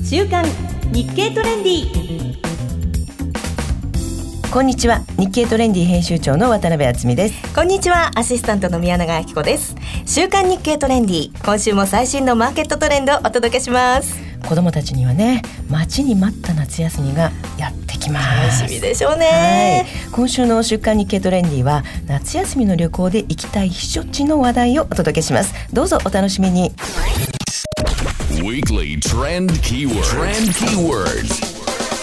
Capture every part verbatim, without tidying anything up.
週刊日経トレンディ。 こんにちは、日経トレンディ編集長の渡辺敦美です。 こんにちは、アシスタントの宮永明子です。週刊日経トレンディ、今週も最新のマーケットトレンドをお届けします。 子どもたちにはね、待ちに待った夏休みがやってきます。 楽しみでしょうね、 はい、今週の週刊日経トレンディは夏休みの旅行で行きたい避暑地の話題をお届けします。どうぞお楽しみに。 Weekly Trend Keywords Trend Keywords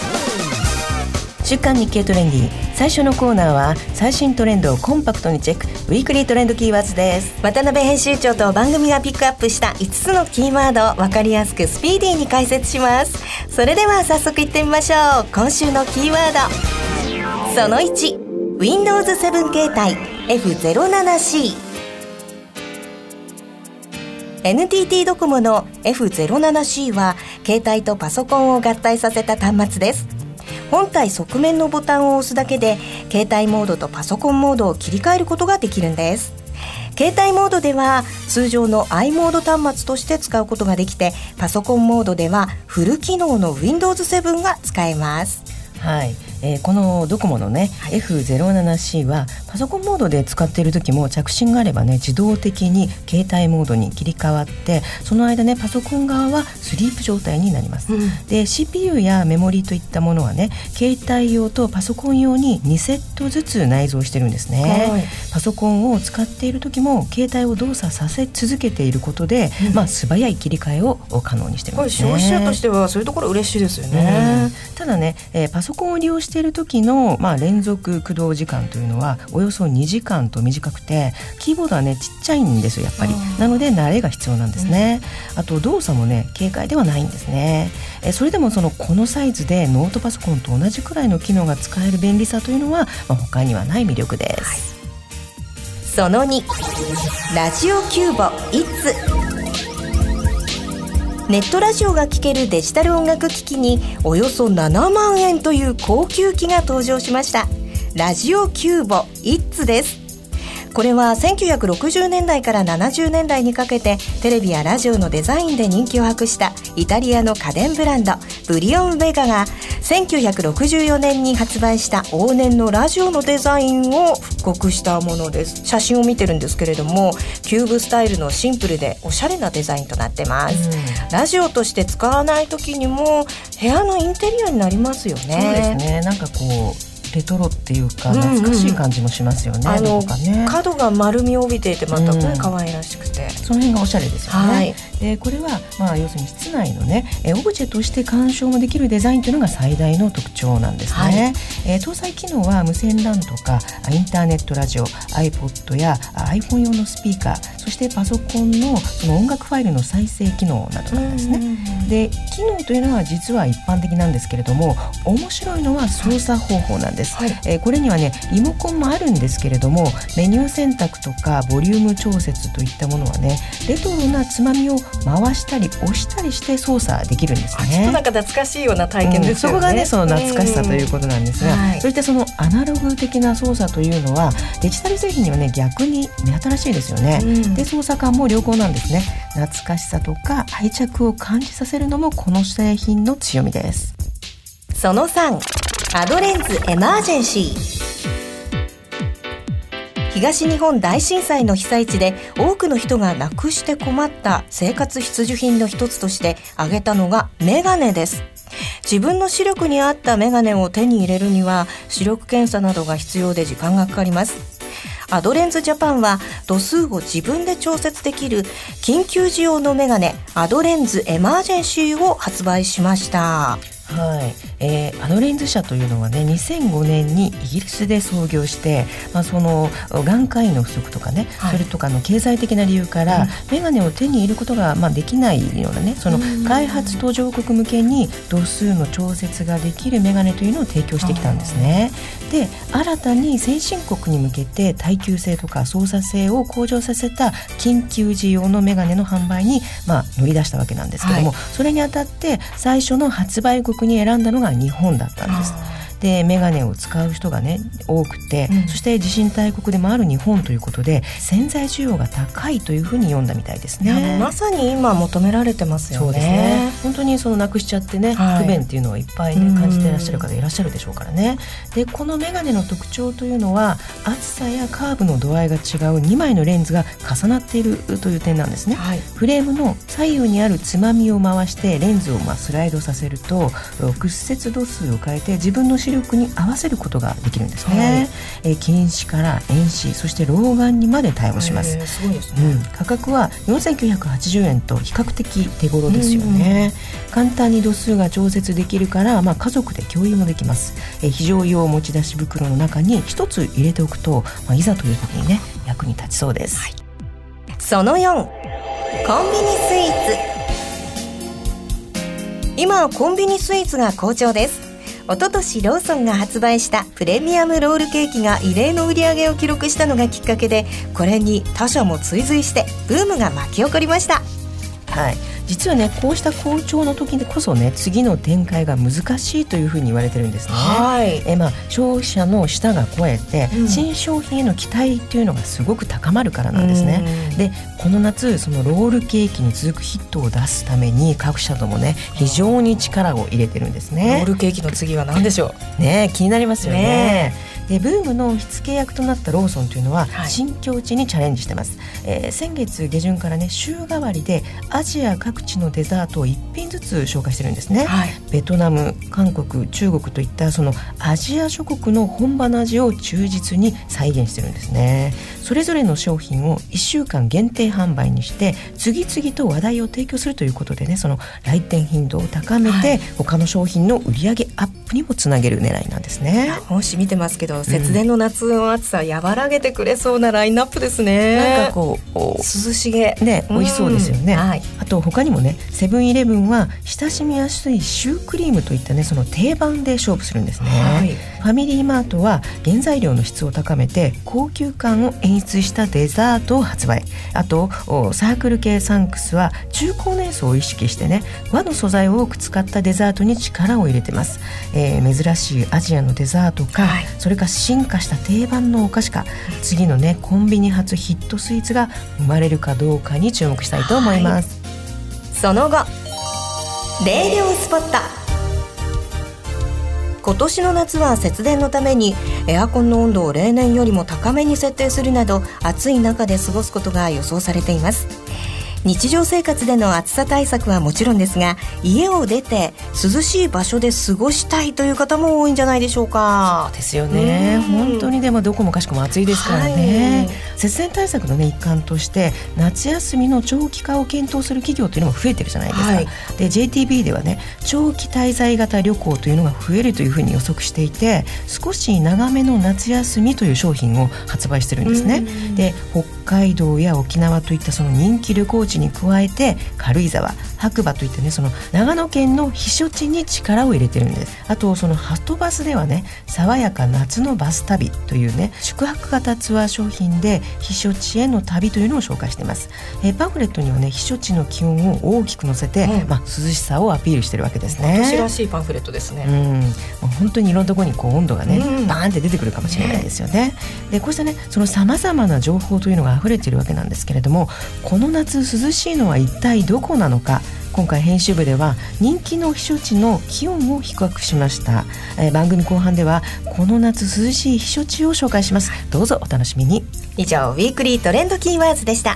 週刊日経トレンディ、最初のコーナーは最新トレンドをコンパクトにチェック、ウィークリートレンドキーワードです。 渡辺編集長と番組がピックアップしたいつつのキーワードを分かりやすくスピーディーに解説します。それでは早速いってみましょう。今週のキーワード、そのいち、 ウィンドウズセブン 携帯 エフゼロななシー。 エヌティーティー ドコモの エフゼロななシー は携帯とパソコンを合体させた端末です。本体側面のボタンを押すだけで携帯モードとパソコンモードを切り替えることができるんです。携帯モードでは通常の i モード端末として使うことができて、パソコンモードではフル機能の ウィンドウズセブン が使えます。 はい、えー、このドコモのね、はい、エフゼロななシー はパソコンモードで使っている時も着信があればね、自動的に携帯モードに切り替わって、その間ねパソコン側はスリープ状態になります、うん、で シーピーユー やメモリといったものはね、携帯用とパソコン用ににセットずつ内蔵してるんですね、はい、パソコンを使っている時も携帯を動作させ続けていることで、うん、まあ、素早い切り替えを可能にしてるんですね。 消費者としてはそういうところ嬉しいですよね、 うん、ただね、えー、パソコンを利用している時の、まあ、連続駆動時間というのはおよそにじかんと短くて、キーボードはねちっちゃいんですよやっぱり。なので慣れが必要なんですね、うん、あと動作もね軽快ではないんですね。えそれでもそのこのサイズでノートパソコンと同じくらいの機能が使える便利さというのは、まあ、他にはない魅力です、はい、 そのに、ラジオキューボイッツ。ネットラジオが聴けるデジタル音楽機器におよそななまんえんという高級機が登場しました。ラジオキューボイッツです。これはせんきゅうひゃくろくじゅうねんだいからななじゅうねんだいにかけてテレビやラジオのデザインで人気を博したイタリアの家電ブランドブリオンベガがせんきゅうひゃくろくじゅうよねんに発売した往年のラジオのデザインを復刻したものです。写真を見てるんですけれども、キューブスタイルのシンプルでおしゃれなデザインとなってます、うん、ラジオとして使わない時にも部屋のインテリアになりますよね。 そうですね、なんかこうレトロっていうか懐かしい感じもしますよね、うんうん、あのね、角が丸みを帯びていてまたね、うん、可愛らしくてその辺がおしゃれですよね、はい、でこれは、まあ、要するに室内のねえオブジェとして鑑賞もできるデザインというのが最大の特徴なんですね、はい、えー、搭載機能は無線 ラン とかインターネットラジオ iPod や iPhone 用のスピーカー、そしてパソコンのその音楽ファイルの再生機能などなんですね。で機能というのは実は一般的なんですけれども、面白いのは操作方法なんです、はい、えー、これにはねリモコンもあるんですけれども、メニュー選択とかボリューム調節といったものはね、レトロなつまみを回したり押したりして操作できるんですね。 ちょっとなんか懐かしいような体験ですよね、うん、 そこがねその懐かしさということなんですが、はい、そしてそのアナログ的な操作というのはデジタル製品にはね逆に目新しいですよね、うん、で操作感も良好なんですね。懐かしさとか愛着を感じさせるのもこの製品の強みです。 そのさん、アドレンズエマージェンシー。東日本大震災の被災地で多くの人がなくして困った生活必需品の一つとして挙げたのがメガネです。自分の視力に合ったメガネを手に入れるには視力検査などが必要で時間がかかります。アドレンズジャパンは度数を自分で調節できる緊急時用のメガネアドレンズエマージェンシーを発売しました。 はい、えー、アドレンズ社というのはねにせんごねんにイギリスで創業して、まあ、その眼科医の不足とかね、はい、それとかの経済的な理由から、うん、メガネを手に入れることが、まあ、できないようなね、その開発途上国向けに度数の調節ができるメガネというのを提供してきたんですね。で新たに先進国に向けて耐久性とか操作性を向上させた緊急時用のメガネの販売に、まあ、乗り出したわけなんですけども、はい、それにあたって最初の発売国に選んだのが日本だったんです。 でメガネを使う人がね多くて、うん、そして地震大国でもある日本ということで潜在需要が高いというふうに読んだみたいですね。 まさに今求められてますよね。 そうですね。本当にそのなくしちゃってね、はい、不便っていうのはいっぱいね感じていらっしゃる方いらっしゃるでしょうからね。でこのメガネの特徴というのは厚さやカーブの度合いが違うにまいのレンズが重なっているという点なんですね、はい、フレームの左右にあるつまみを回してレンズをまあスライドさせると屈折度数を変えて自分の視力に合わせることができるんですね、はい、え近視から遠視そして老眼にまで対応します。 すごいですね、 うん、価格はよんせんきゅうひゃくはちじゅうえんと比較的手頃ですよね。簡単に度数が調節できるから、まあ、家族で共有もできます。え非常用持ち出し袋の中に一つ入れておくと、まあ、いざという時にね役に立ちそうです、はい、 そのよん、コンビニスイーツ。今コンビニスイーツが好調です。おととしローソンが発売したプレミアムロールケーキが異例の売り上げを記録したのがきっかけで、これに他社も追随してブームが巻き起こりました。 はい、実はねこうした好調の時にこそね次の展開が難しいというふうに言われてるんですね。 はい、 え、まあ、消費者の舌が肥えて、うん、新商品への期待っていうのがすごく高まるからなんですね。でこの夏そのロールケーキに続くヒットを出すために各社ともね非常に力を入れてるんですね。 ロールケーキの次は何でしょうね。気になりますよね。ねでブームの火付け役となったローソンというのは、はい、新境地にチャレンジしてます、えー、先月下旬からね週替わりでアジア各地のデザートをいっぴんずつ紹介してるんですね、はい、ベトナム、韓国、中国といったそのアジア諸国の本場の味を忠実に再現してるんですね。それぞれの商品をいっしゅうかん限定販売にして次々と話題を提供するということでねその来店頻度を高めて、はい、他の商品の売り上げアップにもつなげる狙いなんですね。 もし見てますけど節電の夏の暑さを和らげてくれそうなラインナップですね。 なんかこう涼しげね美味しそうですよね、 はい、 あと他にもねセブンイレブンは親しみやすいシュークリームといったねその定番で勝負するんですね、はい、ファミリーマートは原材料の質を高めて高級感を演出したデザートを発売。あとサークル系サンクスは中高年層を意識してね和の素材を多く使ったデザートに力を入れてます、えー、珍しいアジアのデザートか、はい、それか進化した定番のお菓子か、次のねコンビニ初ヒットスイーツが生まれるかどうかに注目したいと思います、はい、 その後冷涼スポット。今年の夏は節電のためにエアコンの温度を例年よりも高めに設定するなど暑い中で過ごすことが予想されています。日常生活での暑さ対策はもちろんですが家を出て涼しい場所で過ごしたいという方も多いんじゃないでしょうか。 そうですよね。本当にでもどこもかしこも暑いですからね、はい、節電対策の、ね、一環として夏休みの長期化を検討する企業というのも増えてるじゃないですか、はい、で ジェイティービー ではね長期滞在型旅行というのが増えるというふうに予測していて少し長めの夏休みという商品を発売してるんですね。で北海道や沖縄といったその人気旅行地に加えて軽井沢、白馬といったねその長野県の避暑地に力を入れてるんです。あとそのはとバスではね爽やか夏のバス旅というね宿泊型ツアー商品で避暑地への旅というのを紹介しています。えー、パンフレットにはね避暑地の気温を大きく載せて、うんまあ、涼しさをアピールしてるわけですね。 私らしいパンフレットですね。 うん、もう本当にいろんなところにこう温度がね、うん、バーンって出てくるかもしれないですよね。でこうしたねそのさまざまな情報というのが溢れているわけなんですけれどもこの夏涼しいのは一体どこなのか今回編集部では人気の避暑地の気温を比較しました、えー、番組後半ではこの夏涼しい避暑地を紹介します。どうぞお楽しみに。 以上ウィークリートレンドキーワーズでした。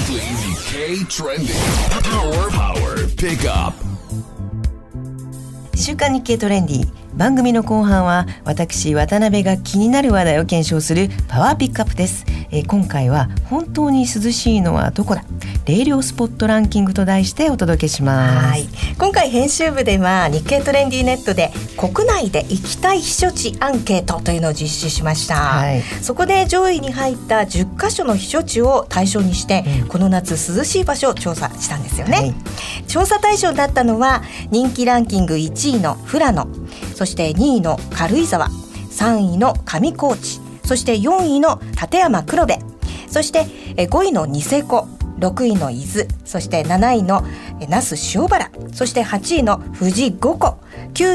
週刊日経トレンディ番組の後半は私渡辺が気になる話題を検証するパワーピックアップです。えー、今回は本当に涼しいのはどこだ冷涼スポットランキングと題してお届けします。 はい、今回編集部では日経トレンディネットで国内で行きたい避暑地アンケートというのを実施しました、はい、そこで上位に入ったじゅっかしょの避暑地を対象にして、うん、この夏涼しい場所を調査したんですよね、はい、調査対象だったのは人気ランキングいちいの富良野、そしてにいの軽井沢、さんいの上高地、そしてよんいの立山黒部、そしてごいのニセコ、ろくいの伊豆、そしてなないの那須塩原、そしてはちいの富士五湖、きゅうい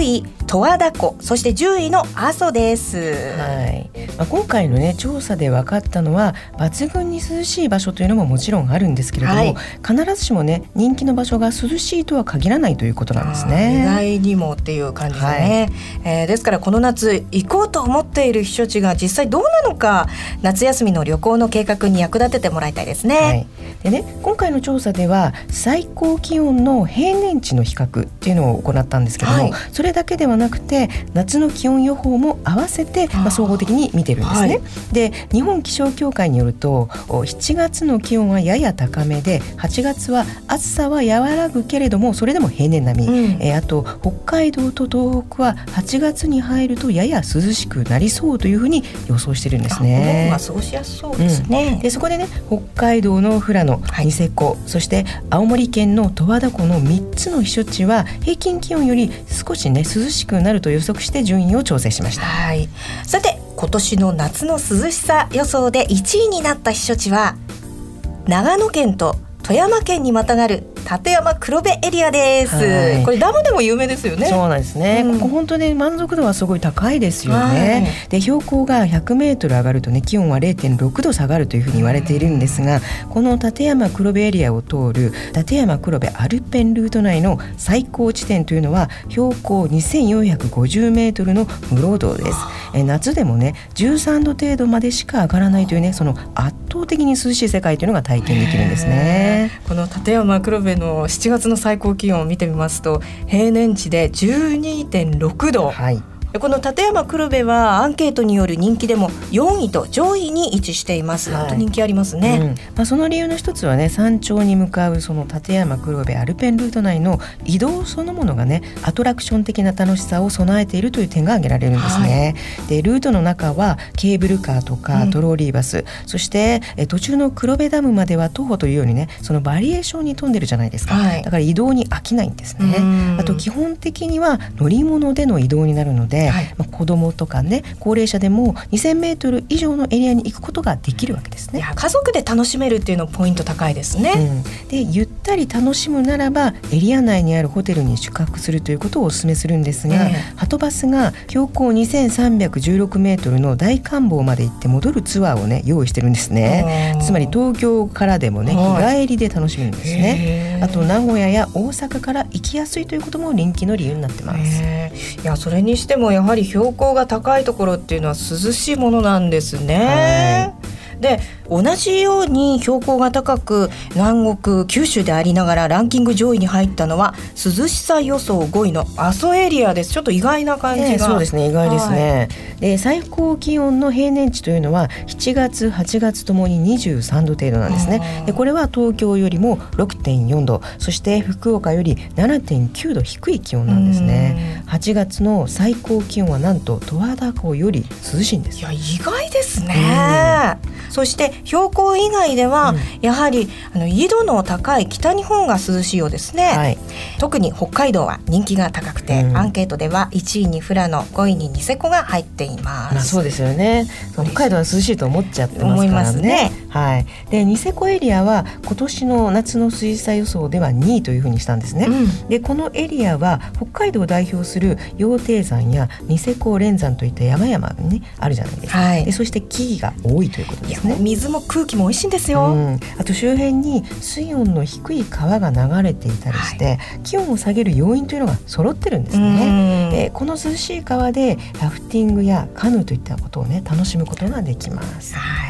十和田湖、そしてじゅういの阿蘇です。 はい、まあ、今回のね調査で分かったのは抜群に涼しい場所というのももちろんあるんですけれども、はい、必ずしもね人気の場所が涼しいとは限らないということなんですね。 意外にもっていう感じですね、はい、えー、ですからこの夏行こうと思っている避暑地が実際どうなのか、夏休みの旅行の計画に役立ててもらいたいですね、はい、 でね今回の調査では最高気温の平年値の比較っていうのを行ったんですけども、はい、それだけではなくて夏の気温予報も合わせて、まあ、総合的に見てるんですね、はい、で日本気象協会によるとしちがつの気温はやや高めで、はちがつは暑さは和らぐけれどもそれでも平年並み、うん、えー、あと北海道と東北ははちがつに入るとやや涼しくなりそうというふうに予想してるんですね。 あ、この方が過ごしやすそうですね、 うん、でそこでね北海道の富良野、はい、ニセコ、そして青森県の十和田湖のみっつの避暑地は平均気温より少しね涼しくなると予測して順位を調整しました。 はい、さて今年の夏の涼しさ予想でいちいになった避暑地は長野県と富山県にまたがる立山黒部エリアです、はい、これダムでも有名ですよね。 そうなんですね、うん、ここ本当に満足度はすごい高いですよね、はい、で標高がひゃくメートル上がるとね気温は れいてんろくど下がるというふうに言われているんですが、この立山黒部エリアを通る立山黒部アルペンルート内の最高地点というのは標高にせんよんひゃくごじゅうメートルの室堂です。え夏でもねじゅうさんど程度までしか上がらないというねその圧倒的に涼しい世界というのが体験できるんですね。 この立山黒部のしちがつの最高気温を見てみますと平年値で じゅうにてんろくど、はい、この立山黒部はアンケートによる人気でもよんいと上位に位置しています、はい、本当人気ありますね、うんまあ、その理由の一つはね山頂に向かうその立山黒部アルペンルート内の移動そのものがねアトラクション的な楽しさを備えているという点が挙げられるんですね、はい、でルートの中はケーブルカーとかトローリーバス、うん、そしてえ途中の黒部ダムまでは徒歩というようにねそのバリエーションに富んでるじゃないですか、はい、だから移動に飽きないんですね。あと基本的には乗り物での移動になるので、はいまあ、子供とかね高齢者でもにせんメートル以上のエリアに行くことができるわけですね。 いや家族で楽しめるっていうのポイント高いですね、 うん、でゆったり楽しむならばエリア内にあるホテルに宿泊するということをお勧めするんですが、えー、はとバスが標高にせんさんびゃくじゅうろくメートルの大観峰まで行って戻るツアーをね用意してるんですね。つまり東京からでもね日帰りで楽しめるんですね。あと名古屋や大阪から行きやすいということも人気の理由になってます。 いやそれにしてもやはり標高が高いところっていうのは涼しいものなんですね、はい、で同じように標高が高く南国九州でありながらランキング上位に入ったのは涼しさ予想ごいの阿蘇エリアです。ちょっと意外な感じが、 えー、そうですね意外ですね、はい、で最高気温の平年値というのはしちがつはちがつともににじゅうさんど程度なんですね。でこれは東京よりも ろくてんよんど、そして福岡より ななてんきゅうど低い気温なんですね。はちがつの最高気温はなんと十和田湖より涼しいんです。 いや意外ですね。そして標高以外では、うん、やはりあの緯度の高い北日本が涼しいようですね、はい、特に北海道は人気が高くて、うん、アンケートではいちいに富良野、ごいにニセコが入っています、 まあ、そうですよね。北海道は涼しいと思っちゃってますからね。思いますね、はい、でニセコエリアは今年の夏の涼しさ予想ではにいというふうにしたんですね、うん、でこのエリアは北海道を代表する羊蹄山やニセコ連山といった山々が、ね、あるじゃないですか、はい、でそして木々が多いということですね。 水も空気も美味しいんですよ、うん、 あと周辺に水温の低い川が流れていたりして、はい、気温を下げる要因というのが揃ってるんですね。えー、この涼しい川でラフティングやカヌーといったことをね楽しむことができます。 はい、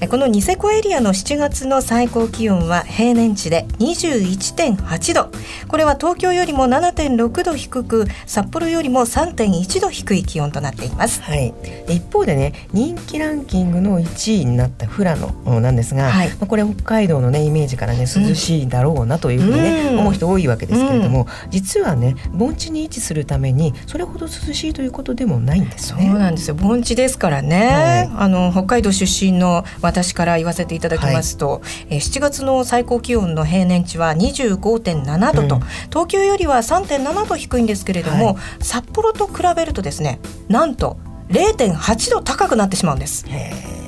このニセコエリアのしちがつの最高気温は平年値で にじゅういってんはちど、これは東京よりも ななてんろくど低く札幌よりも さんてんいちど低い気温となっています、 はい、一方でね人気ランキングのいちいになった富良野なんですが、はい、これ北海道の、ね、イメージから、ね、涼しいだろうなというふうに、ねうん、思う人多いわけですけれども、うん、実はね盆地に位置するためにそれほど涼しいということでもないんですね。 そうなんですよ。盆地ですからね、はい、あの北海道出身の私から言わせていただきますと、はいえー、しちがつの最高気温の平年値は にじゅうごてんななどと、うん、東京よりは さんてんななど低いんですけれども、はい、札幌と比べるとですねなんと れいてんはちど高くなってしまうんです。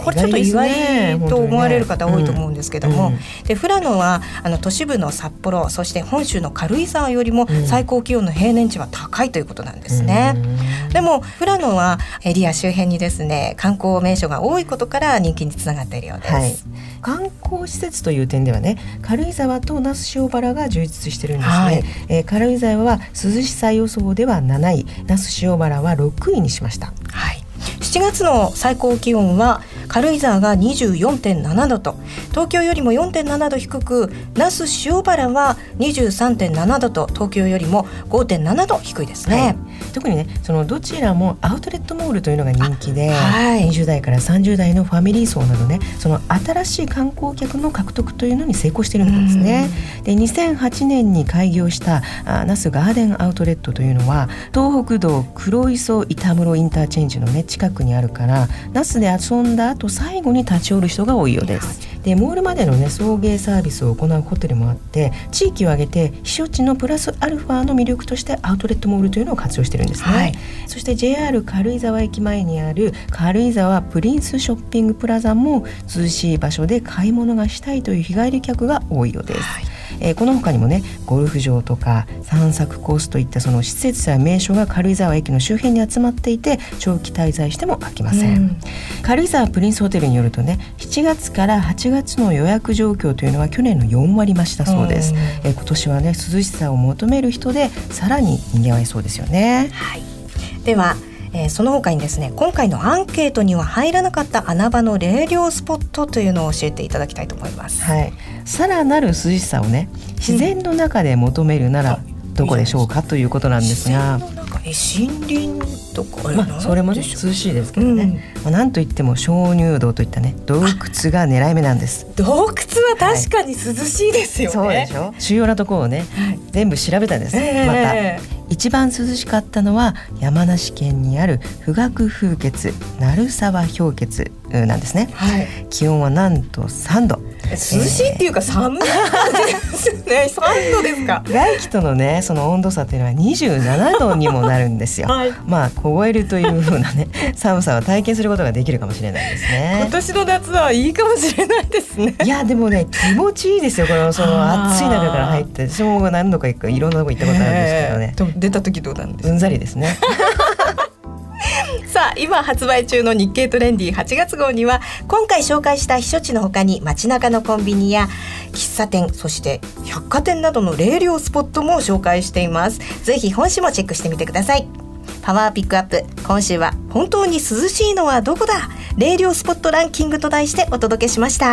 これちょっと意外と思われる方多いと思うんですけども、 うんうん、 で富良野はあの都市部の札幌、そして本州の軽井沢よりも最高気温の平年値は高いということなんですね、うん、でも富良野はエリア周辺にですね観光名所が多いことから人気につながっているようです、はい、 観光施設という点ではね、軽井沢と那須塩原が充実してるんですね、はい、えー、軽井沢は涼しさ予想ではなない、那須塩原はろくいにしました。 はい、しちがつの最高気温は軽井沢が にじゅうよんてんななどと東京よりも よんてんななど低く、那須塩原は にじゅうさんてんななどと東京よりも ごてんななど低いですね、はい、 特にねそのどちらもアウトレットモールというのが人気で、 はい、 にじゅう代からさんじゅう代のファミリー層などね、その新しい観光客の獲得というのに成功しているんですね。でにせんはちねんに開業した那須ガーデンアウトレットというのは東北道黒磯板室インターチェンジの、ね、近くにあるから那須で遊んだ後最後に立ち寄る人が多いようです。でモールまでの、ね、送迎サービスを行うホテルもあって、地域を挙げて避暑地のプラスアルファの魅力としてアウトレットモールというのを活用しているんですね、はい、そして ジェイアール 軽井沢駅前にある軽井沢プリンスショッピングプラザも涼しい場所で買い物がしたいという日帰り客が多いようです、はい、えー、この他にもねゴルフ場とか散策コースといったその施設や名所が軽井沢駅の周辺に集まっていて、長期滞在しても飽きません、うん、軽井沢プリンスホテルによるとね、しちがつからはちがつの予約状況というのは去年のよんわり増したそうです、うん、えー、今年はね涼しさを求める人でさらに賑わいそうですよね、 はい、ではえー、その他にですね、今回のアンケートには入らなかった穴場の冷涼スポットというのを教えていただきたいと思います、 はい、さらなる涼しさをね自然の中で求めるならどこでしょうか、うん、ということなんですが、 自然の中、え森林とか、 まあ、それもね涼しいですけどね、うん、まあ、なんといっても鍾乳洞といったね洞窟が狙い目なんです。 洞窟は確かに涼しいですよね、 はい、そうでしょ。主要なところをね、はい、全部調べたんです、えー、また一番涼しかったのは山梨県にある富岳風穴鳴沢氷穴なんですね、はい、気温はなんとさんど。 涼しいっていうか寒いですね。さんどですか。 外気とのねその温度差というのはにじゅうななどにもなるんですよ、はい、まあ凍えるという風なね寒さを体験することができるかもしれないですね。 今年の夏はいいかもしれないですね。 いやでもね気持ちいいですよ。このその暑い中から入って、私も何度か行くいろんなとこ行ったことあるんですけどね、 えー、出た時どうなんですか。 うんざりですねさあ今発売中の日経トレンディはちがつ号には今回紹介した避暑地の他に街中のコンビニや喫茶店、そして百貨店などの冷涼スポットも紹介しています。ぜひ本誌もチェックしてみてください。パワーピックアップ、今週は本当に涼しいのはどこだ、冷涼スポットランキングと題してお届けしました。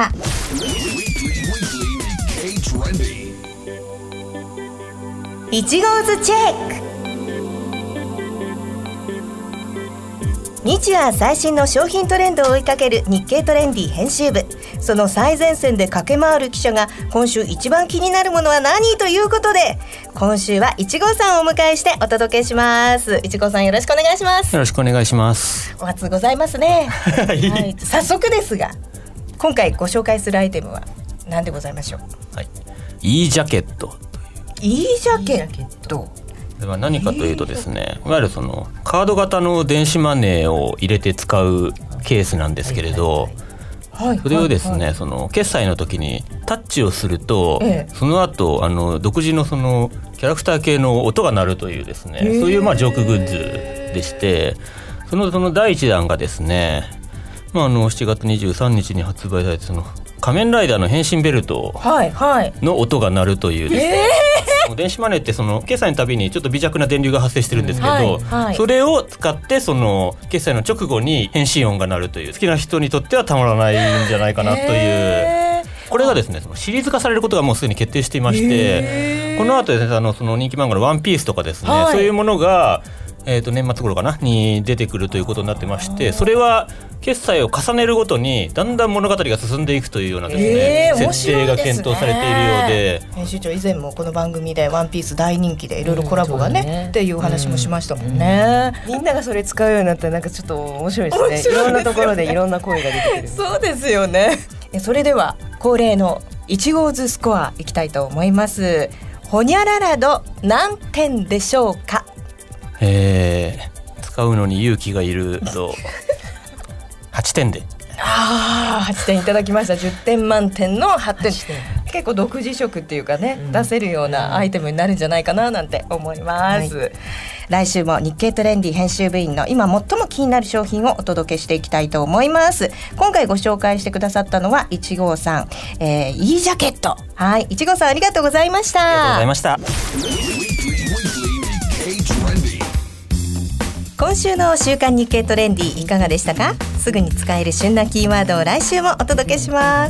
いち号ズチェック。日夜最新の商品トレンドを追いかける日経トレンディ編集部、その最前線で駆け回る記者が今週一番気になるものは何ということで、今週はいち号さんをお迎えしてお届けします。いち号さんよろしくお願いします。 よろしくお願いします。 お初ございますね、はい、早速ですが今回ご紹介するアイテムは何でございましょう。 はい、Eジャケット。 Eジャケットでは何かというとですね、いわゆるそのカード型の電子マネーを入れて使うケースなんですけれど、それをですね、その決済の時にタッチをすると、その後あの独自のそのキャラクター系の音が鳴るというですね、そういうまあジョークグッズでして、そのその第一弾がですね、まあ、あのしちがつにじゅうさんにちに発売されたその仮面ライダーの変身ベルトの音が鳴るというですね、えー、電子マネーってその決済のたびにちょっと微弱な電流が発生してるんですけど、はいはい、それを使ってその決済の直後に変身音が鳴るという、好きな人にとってはたまらないんじゃないかなという、えー、これがですねそのシリーズ化されることがもうすでに決定していまして、えー、この後ですね、あのその人気漫画のワンピースとかですね、はい、そういうものがえー、と年末頃かなに出てくるということになってまして、それは決済を重ねるごとにだんだん物語が進んでいくというようなですね、えー、設定が検討されているようで、 編集長以前もこの番組でワンピース大人気でいろいろコラボが ね,、うん、ねっていう話もしましたもんね、 うんうん、みんながそれ使うようになったらなんかちょっと面白いです ね, ですねいろんなところでいろんな声が出てくるそうですよね。それでは恒例のいち号ズスコアいきたいと思います。ほにゃらら度何点でしょうか。 えー、使うのに勇気がいるとはちてんでああはってんいただきました。じゅってん満点のはってん。結構独自色っていうかね、うん、出せるようなアイテムになるんじゃないかななんて思います、はい、来週も日経トレンディ編集部員の今最も気になる商品をお届けしていきたいと思います。今回ご紹介してくださったのはいちごうさん、えー、いいジャケット。はい、いちごうさんありがとうございました。 ありがとうございました。 今週の週刊日経トレンディいかがでしたか？すぐに使える旬なキーワードを来週もお届けします。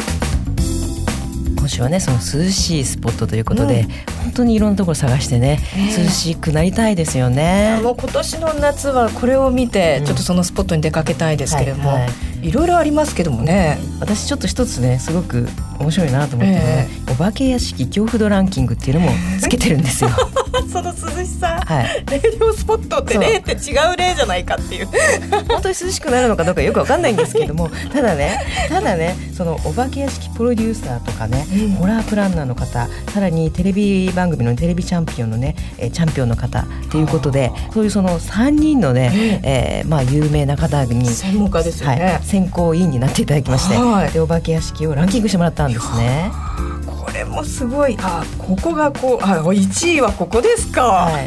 今週はねその涼しいスポットということで、うん、本当にいろんなところ探してね、えー、涼しくなりたいですよね。 もう今年の夏はこれを見てちょっとそのスポットに出かけたいですけれども、うんはいはい、いろいろありますけどもね。 私ちょっと一つねすごく面白いなと思ってね、えー、お化け屋敷恐怖度ランキングっていうのもつけてるんですよその涼しさ、はい、冷涼スポットって例って違う例じゃないかっていう本当に涼しくなるのかどうかよく分かんないんですけどもただねただねそのお化け屋敷プロデューサーとかね、うん、ホラープランナーの方、さらにテレビ番組のテレビチャンピオンのねチャンピオンの方ということで、そういうそのさんにんのね、えーまあ、有名な方に専門家ですよね、 はい、選考委員になっていただきまして、はい、でお化け屋敷をランキングしてもらったんですね。 これもすごい。あ、ここがこう、あ、いちいはここですか、はい、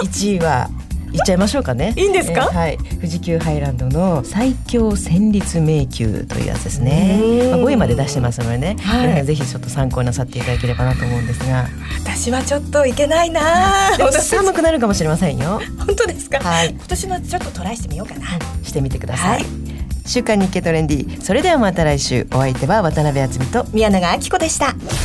いちいは言っちゃいましょうかね。 いいんですか？ えー、はい、富士急ハイランドの最強戦慄迷宮というやつですね。まあ、ごいまで出してますのでね、はい、皆さんぜひちょっと参考なさっていただければなと思うんですが、 私はちょっといけないな。 でも寒くなるかもしれませんよ。 本当ですか？ はい、 今年のちょっとトライしてみようかな、 うん、してみてください、はい。 週刊日経トレンディ、それではまた来週。お相手は渡辺敦美と宮永明子でした。